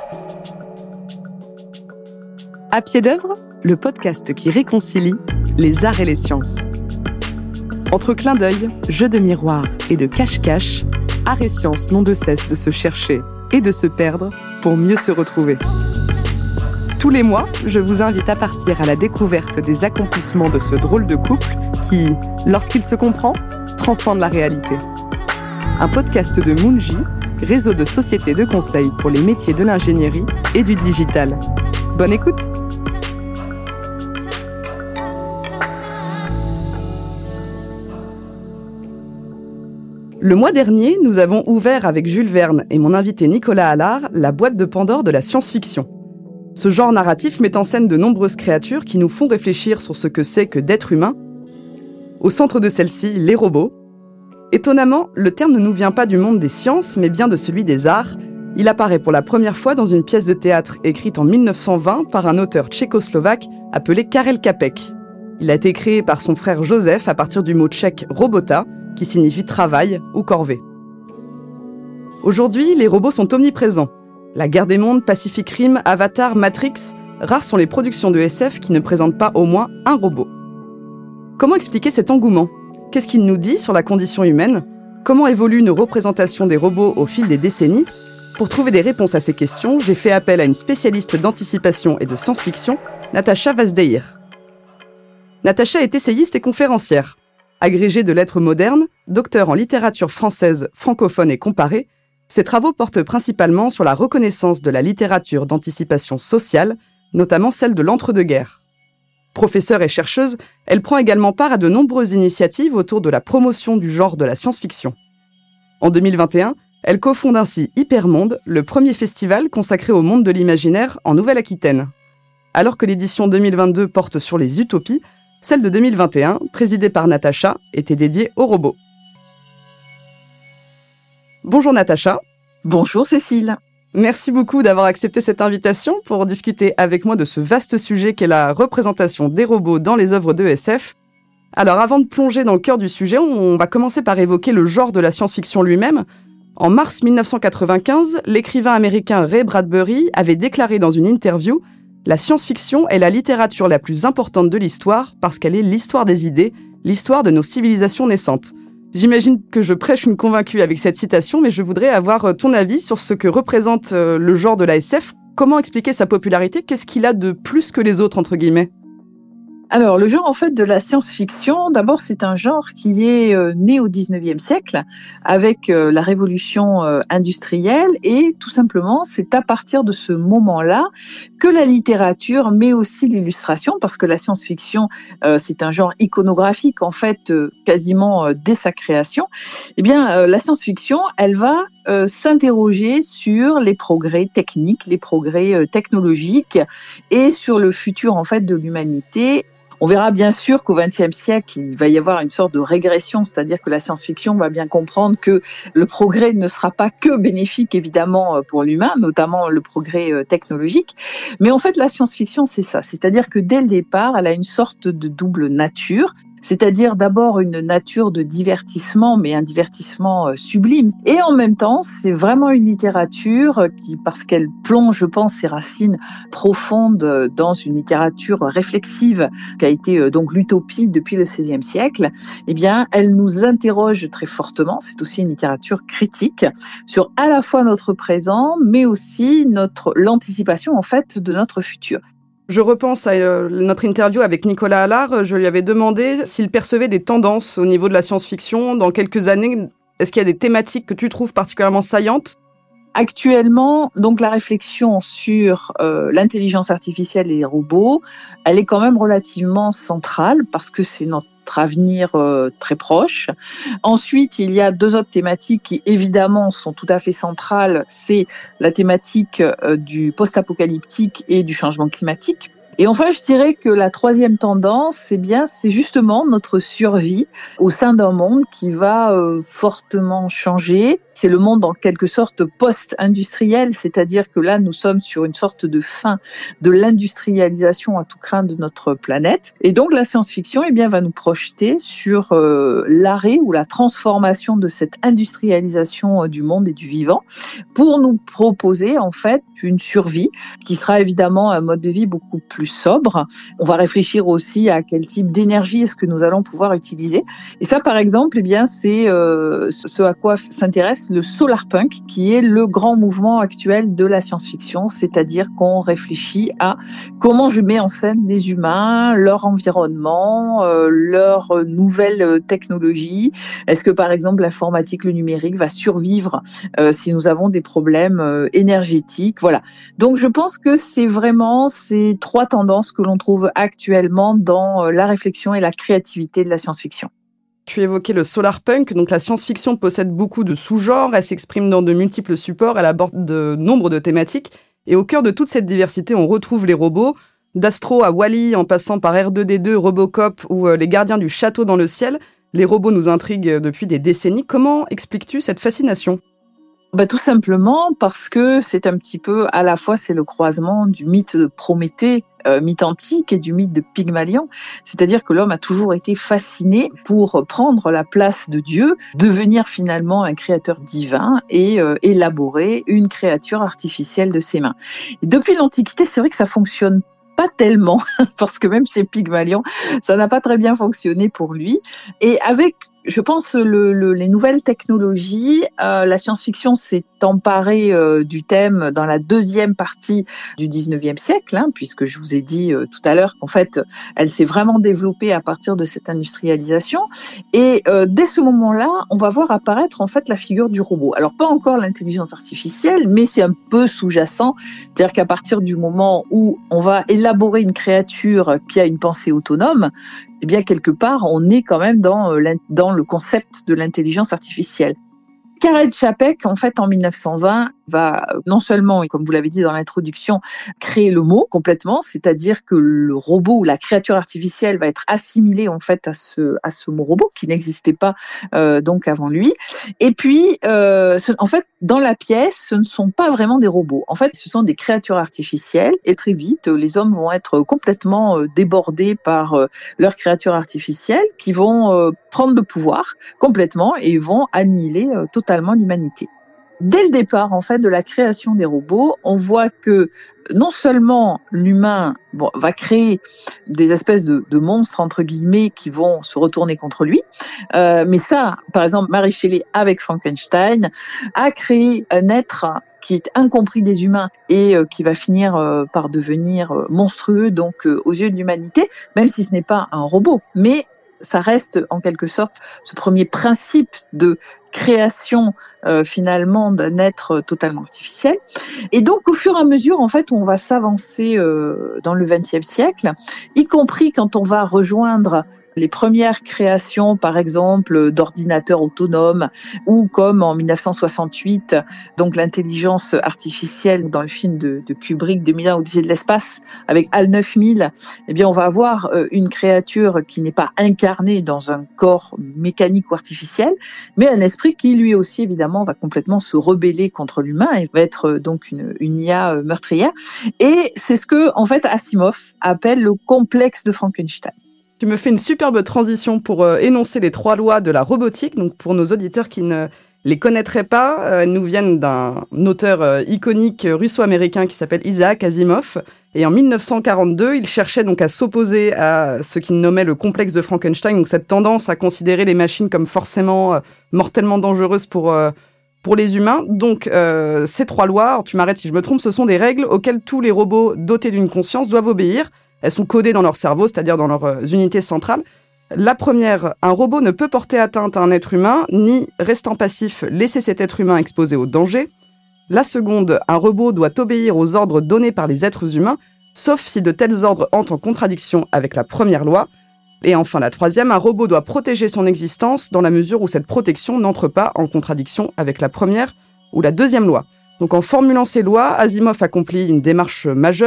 À pied d'œuvre, le podcast qui réconcilie les arts et les sciences. Entre clins d'œil, jeux de miroir et de cache-cache, arts et sciences n'ont de cesse de se chercher et de se perdre pour mieux se retrouver. Tous les mois, je vous invite à partir à la découverte des accomplissements de ce drôle de couple qui, lorsqu'il se comprend, transcende la réalité. Un podcast de Moonji, réseau de sociétés de conseil pour les métiers de l'ingénierie et du digital. Bonne écoute! Le mois dernier, nous avons ouvert avec Jules Verne et mon invité Nicolas Allard la boîte de Pandore de la science-fiction. Ce genre narratif met en scène de nombreuses créatures qui nous font réfléchir sur ce que c'est que d'être humain. Au centre de celle-ci, les robots. Étonnamment, le terme ne nous vient pas du monde des sciences, mais bien de celui des arts. Il apparaît pour la première fois dans une pièce de théâtre écrite en 1920 par un auteur tchécoslovaque appelé Karel Čapek. Il a été créé par son frère Joseph à partir du mot tchèque robota, qui signifie travail ou corvée. Aujourd'hui, les robots sont omniprésents. La Guerre des mondes, Pacific Rim, Avatar, Matrix, rares sont les productions de SF qui ne présentent pas au moins un robot. Comment expliquer cet engouement ? Qu'est-ce qu'il nous dit sur la condition humaine ? Comment évoluent nos représentations des robots au fil des décennies ? Pour trouver des réponses à ces questions, j'ai fait appel à une spécialiste d'anticipation et de science-fiction, Natacha Vazdeir. Natacha est essayiste et conférencière. Agrégée de lettres modernes, docteur en littérature française, francophone et comparée, ses travaux portent principalement sur la reconnaissance de la littérature d'anticipation sociale, notamment celle de l'entre-deux-guerres. Professeure et chercheuse, elle prend également part à de nombreuses initiatives autour de la promotion du genre de la science-fiction. En 2021, elle cofonde ainsi Hypermonde, le premier festival consacré au monde de l'imaginaire en Nouvelle-Aquitaine. Alors que l'édition 2022 porte sur les utopies, celle de 2021, présidée par Natacha, était dédiée aux robots. Bonjour Natacha. Bonjour Cécile. Merci beaucoup d'avoir accepté cette invitation pour discuter avec moi de ce vaste sujet qu'est la représentation des robots dans les œuvres de SF. Alors avant de plonger dans le cœur du sujet, on va commencer par évoquer le genre de la science-fiction lui-même. En mars 1995, l'écrivain américain Ray Bradbury avait déclaré dans une interview « La science-fiction est la littérature la plus importante de l'histoire parce qu'elle est l'histoire des idées, l'histoire de nos civilisations naissantes. » J'imagine que je prêche une convaincue avec cette citation, mais je voudrais avoir ton avis sur ce que représente le genre de la SF. Comment expliquer sa popularité ? Qu'est-ce qu'il a de plus que les autres, entre guillemets ? Alors, le genre en fait de la science-fiction, d'abord c'est un genre qui est né au 19e siècle avec la révolution industrielle et tout simplement c'est à partir de ce moment-là que la littérature mais aussi l'illustration, parce que la science-fiction c'est un genre iconographique en fait quasiment dès sa création, eh bien la science-fiction elle va s'interroger sur les progrès techniques, les progrès technologiques et sur le futur en fait de l'humanité. On verra bien sûr qu'au XXe siècle, il va y avoir une sorte de régression, c'est-à-dire que la science-fiction va bien comprendre que le progrès ne sera pas que bénéfique évidemment pour l'humain, notamment le progrès technologique. Mais en fait, la science-fiction, c'est ça. C'est-à-dire que dès le départ, elle a une sorte de double nature. C'est-à-dire d'abord une nature de divertissement, mais un divertissement sublime. Et en même temps, c'est vraiment une littérature qui, parce qu'elle plonge, je pense, ses racines profondes dans une littérature réflexive, qui a été donc l'utopie depuis le XVIe siècle, eh bien, elle nous interroge très fortement. C'est aussi une littérature critique sur à la fois notre présent, mais aussi l'anticipation, en fait, de notre futur. Je repense à notre interview avec Nicolas Allard. Je lui avais demandé s'il percevait des tendances au niveau de la science-fiction dans quelques années. Est-ce qu'il y a des thématiques que tu trouves particulièrement saillantes ? Actuellement, donc la réflexion sur l'intelligence artificielle et les robots, elle est quand même relativement centrale parce que c'est notre avenir très proche. Ensuite, il y a deux autres thématiques qui évidemment sont tout à fait centrales. C'est la thématique du post-apocalyptique et du changement climatique. Et enfin, je dirais que la troisième tendance, c'est justement notre survie au sein d'un monde qui va fortement changer. C'est le monde en quelque sorte post-industriel, c'est-à-dire que là, nous sommes sur une sorte de fin de l'industrialisation à tout crin de notre planète. Et donc, la science-fiction, va nous projeter sur l'arrêt ou la transformation de cette industrialisation du monde et du vivant pour nous proposer, en fait, une survie qui sera évidemment un mode de vie beaucoup plus sobre. On va réfléchir aussi à quel type d'énergie est-ce que nous allons pouvoir utiliser. Et ça, par exemple, c'est ce à quoi s'intéresse le solarpunk, qui est le grand mouvement actuel de la science-fiction, c'est-à-dire qu'on réfléchit à comment je mets en scène les humains, leur environnement, leurs nouvelles technologies. Est-ce que, par exemple, l'informatique, le numérique va survivre si nous avons des problèmes énergétiques? Voilà. Donc, je pense que c'est vraiment ces trois tendances que l'on trouve actuellement dans la réflexion et la créativité de la science-fiction. Tu évoquais le solarpunk, donc la science-fiction possède beaucoup de sous-genres, elle s'exprime dans de multiples supports, elle aborde de nombre de thématiques, et au cœur de toute cette diversité, on retrouve les robots, d'Astro à Wall-E, en passant par R2-D2, Robocop ou les gardiens du château dans le ciel. Les robots nous intriguent depuis des décennies. Comment expliques-tu cette fascination ? Tout simplement parce que c'est un petit peu, à la fois, c'est le croisement du mythe de Prométhée, mythe antique, et du mythe de Pygmalion. C'est-à-dire que l'homme a toujours été fasciné pour prendre la place de Dieu, devenir finalement un créateur divin et élaborer une créature artificielle de ses mains. Et depuis l'Antiquité, c'est vrai que ça fonctionne pas tellement, parce que même chez Pygmalion, ça n'a pas très bien fonctionné pour lui. Et avec, je pense, les nouvelles technologies, la science-fiction s'est emparée du thème dans la deuxième partie du 19e siècle, puisque je vous ai dit tout à l'heure qu'en fait, elle s'est vraiment développée à partir de cette industrialisation. Et dès ce moment-là, on va voir apparaître en fait la figure du robot. Alors pas encore l'intelligence artificielle, mais c'est un peu sous-jacent. C'est-à-dire qu'à partir du moment où on va élaborer une créature qui a une pensée autonome, eh bien, quelque part, on est quand même dans le concept de l'intelligence artificielle. Karel Čapek, en fait, en 1920, va non seulement, comme vous l'avez dit dans l'introduction, créer le mot complètement, c'est-à-dire que le robot ou la créature artificielle va être assimilée en fait à ce mot robot qui n'existait pas donc avant lui. Et puis, en fait, dans la pièce, ce ne sont pas vraiment des robots. En fait, ce sont des créatures artificielles et très vite, les hommes vont être complètement débordés par leurs créatures artificielles qui vont prendre le pouvoir complètement et vont annihiler totalement l'humanité. Dès le départ, en fait, de la création des robots, on voit que non seulement l'humain va créer des espèces de monstres, entre guillemets, qui vont se retourner contre lui, mais ça, par exemple, Mary Shelley, avec Frankenstein, a créé un être qui est incompris des humains et qui va finir par devenir monstrueux donc aux yeux de l'humanité, même si ce n'est pas un robot. Mais ça reste en quelque sorte ce premier principe de création finalement d'un être totalement artificiel. Et donc au fur et à mesure en fait on va s'avancer dans le XXe siècle, y compris quand on va rejoindre les premières créations, par exemple, d'ordinateurs autonomes, ou comme en 1968, donc l'intelligence artificielle dans le film de Kubrick, 2001 Odyssée de l'espace, avec HAL 9000, eh bien, on va avoir une créature qui n'est pas incarnée dans un corps mécanique ou artificiel, mais un esprit qui, lui aussi, évidemment, va complètement se rebeller contre l'humain et va être donc une IA meurtrière. Et c'est ce que, en fait, Asimov appelle le complexe de Frankenstein. Tu me fais une superbe transition pour énoncer les 3 lois de la robotique. Donc pour nos auditeurs qui ne les connaîtraient pas, elles nous viennent d'un auteur iconique russo-américain qui s'appelle Isaac Asimov. Et en 1942, il cherchait donc à s'opposer à ce qu'il nommait le complexe de Frankenstein, donc cette tendance à considérer les machines comme forcément mortellement dangereuses pour les humains. Donc ces 3 lois, alors tu m'arrêtes si je me trompe, ce sont des règles auxquelles tous les robots dotés d'une conscience doivent obéir. Elles sont codées dans leur cerveau, c'est-à-dire dans leurs unités centrales. La première, un robot ne peut porter atteinte à un être humain, ni, restant passif, laisser cet être humain exposé au danger. La seconde, un robot doit obéir aux ordres donnés par les êtres humains, sauf si de tels ordres entrent en contradiction avec la première loi. Et enfin, la troisième, un robot doit protéger son existence dans la mesure où cette protection n'entre pas en contradiction avec la première ou la deuxième loi. Donc en formulant ces lois, Asimov accomplit une démarche majeure,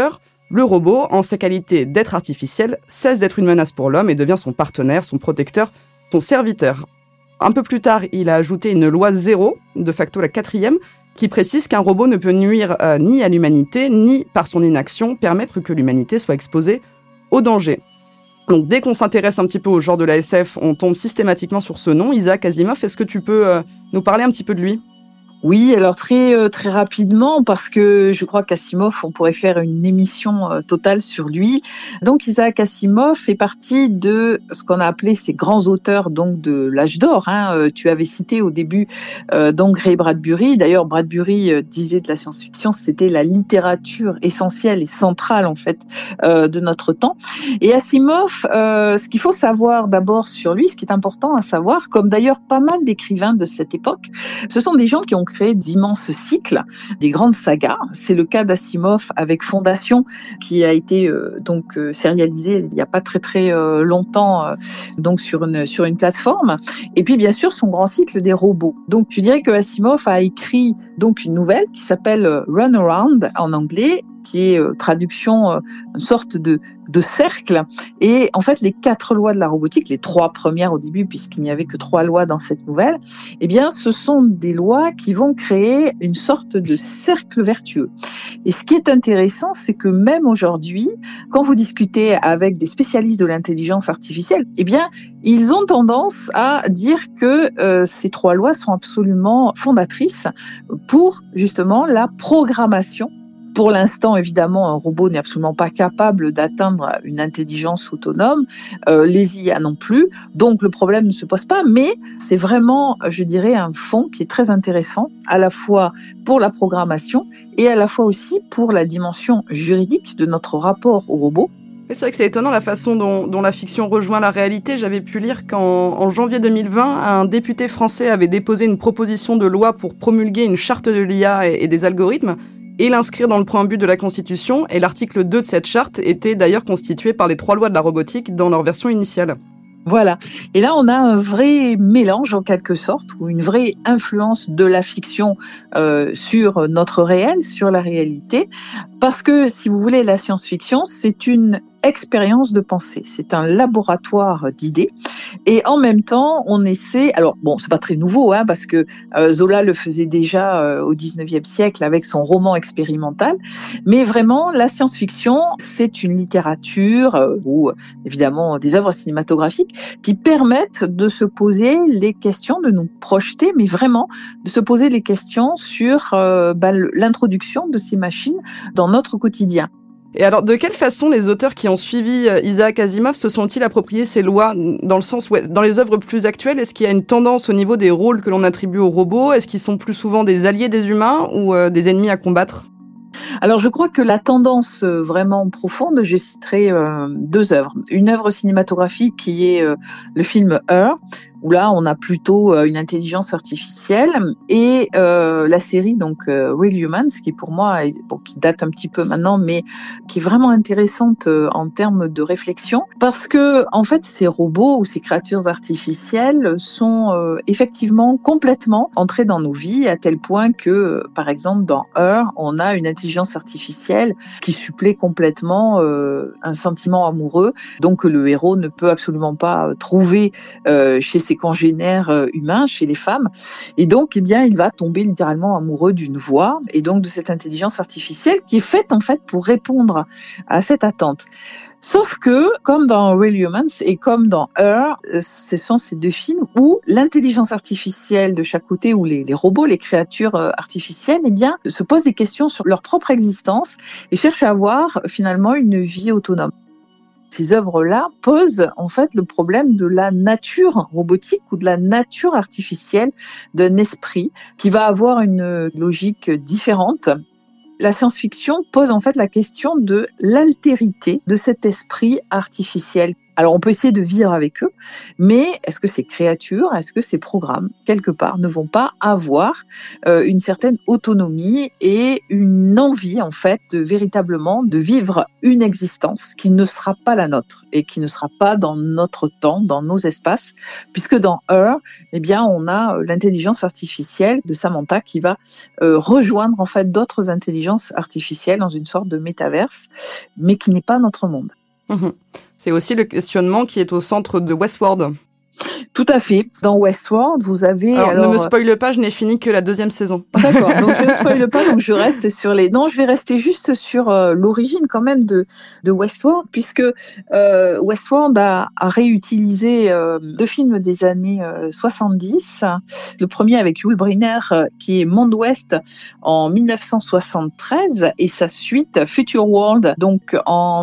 Le robot, en sa qualité d'être artificiel, cesse d'être une menace pour l'homme et devient son partenaire, son protecteur, son serviteur. Un peu plus tard, il a ajouté une loi 0, de facto la 4e, qui précise qu'un robot ne peut nuire ni à l'humanité, ni par son inaction permettre que l'humanité soit exposée au danger. Donc dès qu'on s'intéresse un petit peu au genre de la SF, on tombe systématiquement sur ce nom, Isaac Asimov. Est-ce que tu peux nous parler un petit peu de lui ? Oui, alors très rapidement, parce que je crois qu'Asimov, on pourrait faire une émission totale sur lui. Donc Isaac Asimov fait partie de ce qu'on a appelé ces grands auteurs donc de l'âge d'or. Tu avais cité au début donc Ray Bradbury. D'ailleurs, Bradbury disait de la science-fiction, c'était la littérature essentielle et centrale en fait de notre temps. Et Asimov, ce qu'il faut savoir d'abord sur lui, ce qui est important à savoir, comme d'ailleurs pas mal d'écrivains de cette époque, ce sont des gens qui ont créé d'immenses cycles, des grandes sagas. C'est le cas d'Asimov avec Fondation, qui a été sérialisé il n'y a pas très longtemps donc sur une plateforme. Et puis bien sûr son grand cycle des robots. Donc tu dirais que Asimov a écrit donc une nouvelle qui s'appelle Runaround en anglais, qui est traduction, une sorte de cercle. Et en fait, les 4 lois de la robotique, les 3 premières au début, puisqu'il n'y avait que 3 lois dans cette nouvelle, eh bien, ce sont des lois qui vont créer une sorte de cercle vertueux. Et ce qui est intéressant, c'est que même aujourd'hui, quand vous discutez avec des spécialistes de l'intelligence artificielle, eh bien, ils ont tendance à dire que ces 3 lois sont absolument fondatrices pour justement la programmation. Pour l'instant, évidemment, un robot n'est absolument pas capable d'atteindre une intelligence autonome, les IA non plus, donc le problème ne se pose pas, mais c'est vraiment, je dirais, un fond qui est très intéressant, à la fois pour la programmation et à la fois aussi pour la dimension juridique de notre rapport au robot. C'est vrai que c'est étonnant la façon dont la fiction rejoint la réalité. J'avais pu lire qu'en janvier 2020, un député français avait déposé une proposition de loi pour promulguer une charte de l'IA et des algorithmes, et l'inscrire dans le préambule de la Constitution, et l'article 2 de cette charte était d'ailleurs constitué par les 3 lois de la robotique dans leur version initiale. Voilà. Et là, on a un vrai mélange, en quelque sorte, ou une vraie influence de la fiction sur notre réel, sur la réalité. Parce que, si vous voulez, la science-fiction, c'est une expérience de pensée. C'est un laboratoire d'idées. Et en même temps, on essaie... Alors, bon, c'est pas très nouveau, parce que Zola le faisait déjà au 19e siècle avec son roman expérimental. Mais vraiment, la science-fiction, c'est une littérature ou évidemment des œuvres cinématographiques qui permettent de se poser les questions, de nous projeter, mais vraiment de se poser les questions sur l'introduction de ces machines dans notre quotidien. Et alors, de quelle façon les auteurs qui ont suivi Isaac Asimov se sont-ils appropriés ces lois, dans le sens où, dans les œuvres plus actuelles, est-ce qu'il y a une tendance au niveau des rôles que l'on attribue aux robots ? Est-ce qu'ils sont plus souvent des alliés des humains ou des ennemis à combattre ? Alors, je crois que la tendance vraiment profonde, je citerai 2 œuvres. Une œuvre cinématographique qui est le film Her, où là, on a plutôt une intelligence artificielle, et la série donc Real Humans, qui pour moi, qui date un petit peu maintenant, mais qui est vraiment intéressante en termes de réflexion, parce que en fait, ces robots ou ces créatures artificielles sont effectivement complètement entrés dans nos vies, à tel point que, par exemple, dans Her, on a une intelligence artificielle qui supplée complètement un sentiment amoureux, donc que le héros ne peut absolument pas trouver chez ses congénères humains, chez les femmes. Et donc, eh bien, il va tomber littéralement amoureux d'une voix, et donc de cette intelligence artificielle qui est faite en fait pour répondre à cette attente. Sauf que, comme dans Real Humans et comme dans Her, ce sont ces 2 films où l'intelligence artificielle de chaque côté, ou les robots, les créatures artificielles, eh bien, se posent des questions sur leur propre existence et cherchent à avoir finalement une vie autonome. Ces œuvres-là posent en fait le problème de la nature robotique ou de la nature artificielle d'un esprit qui va avoir une logique différente. La science-fiction pose en fait la question de l'altérité de cet esprit artificiel. Alors, on peut essayer de vivre avec eux, mais est-ce que ces créatures, est-ce que ces programmes, quelque part, ne vont pas avoir une certaine autonomie et une envie, en fait, véritablement de vivre une existence qui ne sera pas la nôtre et qui ne sera pas dans notre temps, dans nos espaces, puisque dans Her, eh bien, on a l'intelligence artificielle de Samantha qui va rejoindre, en fait, d'autres intelligences artificielles dans une sorte de métaverse, mais qui n'est pas notre monde. C'est aussi le questionnement qui est au centre de Westworld. Tout à fait. Dans Westworld, vous avez... Alors, ne me spoile pas, je n'ai fini que la 2e saison. D'accord, donc je ne spoile pas, donc je reste sur les... Non, je vais rester juste sur l'origine quand même de Westworld, puisque Westworld a réutilisé 2 films des années 70. Le premier avec Yul Brynner, qui est Monde Ouest en 1973, et sa suite, Future World, donc en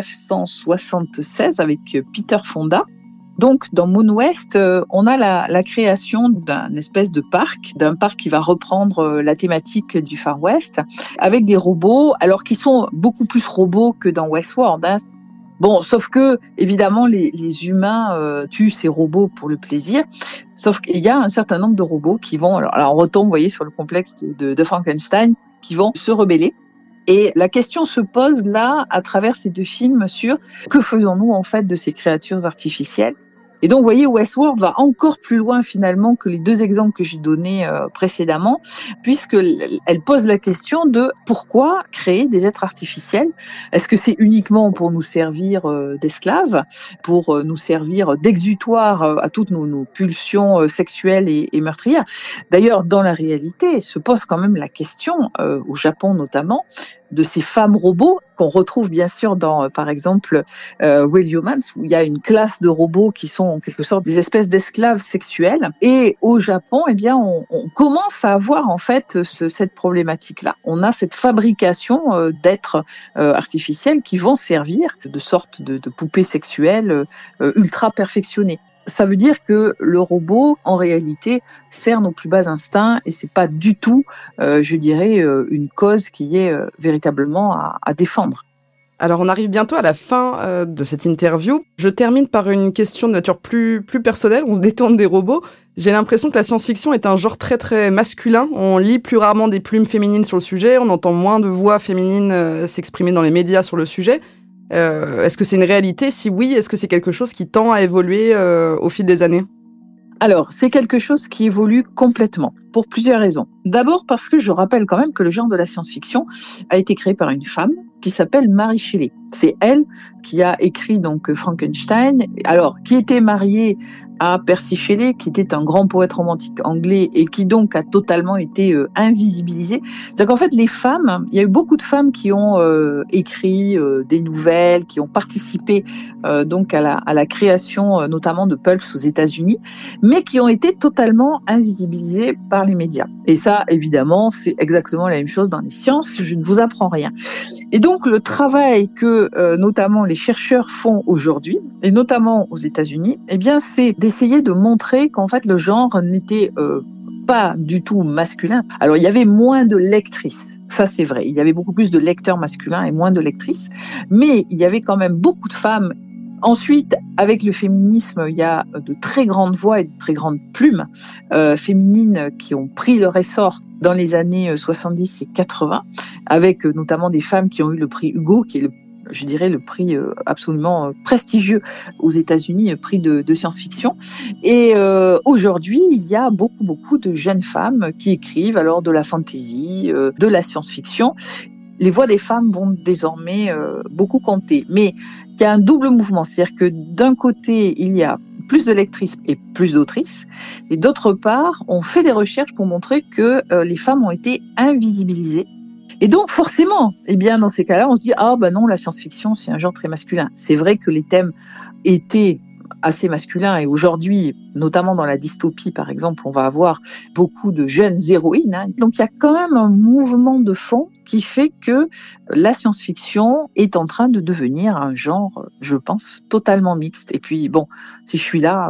1976 avec Peter Fonda. Donc, dans Moon West, on a la création d'un espèce de d'un parc qui va reprendre la thématique du Far West, avec des robots, alors qui sont beaucoup plus robots que dans Westworld, hein. Bon, sauf que, évidemment, les humains tuent ces robots pour le plaisir, sauf qu'il y a un certain nombre de robots qui vont, alors on retombe, vous voyez, sur le complexe de Frankenstein, qui vont se rebeller. Et la question se pose là, à travers ces 2 films, sur que faisons-nous en fait de ces créatures artificielles. Et donc, vous voyez, Westworld va encore plus loin finalement que les 2 exemples que j'ai donnés précédemment, puisqu'elle pose la question de pourquoi créer des êtres artificiels. Est-ce que c'est uniquement pour nous servir d'esclaves, pour nous servir d'exutoire à toutes nos pulsions sexuelles et meurtrières? D'ailleurs, dans la réalité, se pose quand même la question, au Japon notamment, de ces femmes robots qu'on retrouve bien sûr dans, par exemple, Real Humans, où il y a une classe de robots qui sont en quelque sorte des espèces d'esclaves sexuels. Et au Japon, eh bien, on commence à avoir en fait cette problématique-là. On a cette fabrication d'êtres artificiels qui vont servir de sorte de poupées sexuelles ultra perfectionnées. Ça veut dire que le robot, en réalité, sert nos plus bas instincts et c'est pas du tout, je dirais, une cause qui est véritablement à défendre. Alors, on arrive bientôt à la fin de cette interview. Je termine par une question de nature plus personnelle. On se détourne des robots. J'ai l'impression que la science-fiction est un genre très très masculin. On lit plus rarement des plumes féminines sur le sujet. On entend moins de voix féminines s'exprimer dans les médias sur le sujet. Est-ce que c'est une réalité? Si oui, est-ce que c'est quelque chose qui tend à évoluer au fil des années? Alors, c'est quelque chose qui évolue complètement, pour plusieurs raisons. D'abord parce que je rappelle quand même que le genre de la science-fiction a été créé par une femme qui s'appelle Mary Shelley. C'est elle qui a écrit donc Frankenstein, alors qui était mariée à Percy Shelley, qui était un grand poète romantique anglais et qui donc a totalement été invisibilisé. C'est-à-dire qu'en fait, les femmes, il y a eu beaucoup de femmes qui ont écrit des nouvelles, qui ont participé donc à la création notamment de pulps aux États-Unis, mais qui ont été totalement invisibilisées par les médias. Et ça, évidemment, c'est exactement la même chose dans les sciences, je ne vous apprends rien. Et donc, le travail que notamment les chercheurs font aujourd'hui, et notamment aux États-Unis, eh bien, c'est d'essayer de montrer qu'en fait, le genre n'était pas du tout masculin. Alors, il y avait moins de lectrices, ça c'est vrai. Il y avait beaucoup plus de lecteurs masculins et moins de lectrices, mais il y avait quand même beaucoup de femmes. Ensuite, avec le féminisme, il y a de très grandes voix et de très grandes plumes féminines qui ont pris leur essor dans les années 70 et 80, avec notamment des femmes qui ont eu le prix Hugo, qui est je dirais le prix absolument prestigieux aux États-Unis, prix de science-fiction. Et aujourd'hui, il y a beaucoup de jeunes femmes qui écrivent alors de la fantasy, de la science-fiction. Les voix des femmes vont désormais beaucoup compter. Mais il y a un double mouvement, c'est-à-dire que d'un côté, il y a plus de lectrices et plus d'autrices, et d'autre part, on fait des recherches pour montrer que les femmes ont été invisibilisées. Et donc forcément, eh bien dans ces cas-là, on se dit non, la science-fiction c'est un genre très masculin. C'est vrai que les thèmes étaient assez masculins et aujourd'hui, notamment dans la dystopie par exemple, on va avoir beaucoup de jeunes héroïnes. Hein. Donc il y a quand même un mouvement de fond qui fait que la science-fiction est en train de devenir un genre, je pense, totalement mixte. Et puis bon, si je suis là,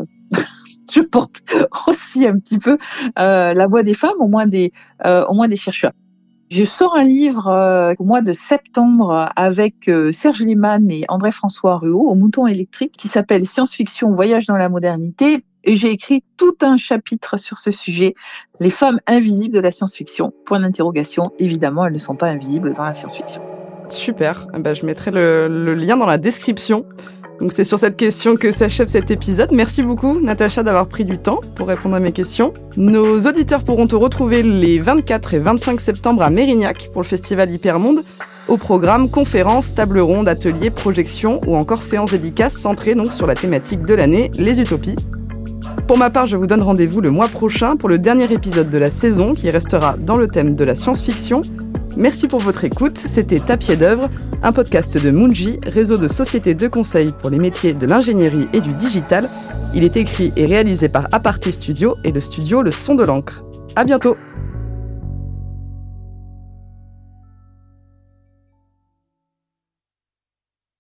je porte aussi un petit peu la voix des femmes, au moins des chercheurs. Je sors un livre au mois de septembre avec Serge Lehmann et André-François Ruot au Mouton électrique qui s'appelle Science-fiction, voyage dans la modernité. Et j'ai écrit tout un chapitre sur ce sujet, les femmes invisibles de la science-fiction. Point d'interrogation, évidemment, elles ne sont pas invisibles dans la science-fiction. Super, je mettrai le lien dans la description. Donc c'est sur cette question que s'achève cet épisode. Merci beaucoup Natacha d'avoir pris du temps pour répondre à mes questions. Nos auditeurs pourront te retrouver les 24 et 25 septembre à Mérignac pour le festival Hypermonde. Au programme, conférences, tables rondes, ateliers, projections ou encore séances dédicaces centrées donc sur la thématique de l'année, les utopies. Pour ma part, je vous donne rendez-vous le mois prochain pour le dernier épisode de la saison qui restera dans le thème de la science-fiction. Merci pour votre écoute, c'était À pied d'œuvre, un podcast de Moonji, réseau de sociétés de conseil pour les métiers de l'ingénierie et du digital. Il est écrit et réalisé par Aparté Studio et le studio Le Son de l'encre. À bientôt!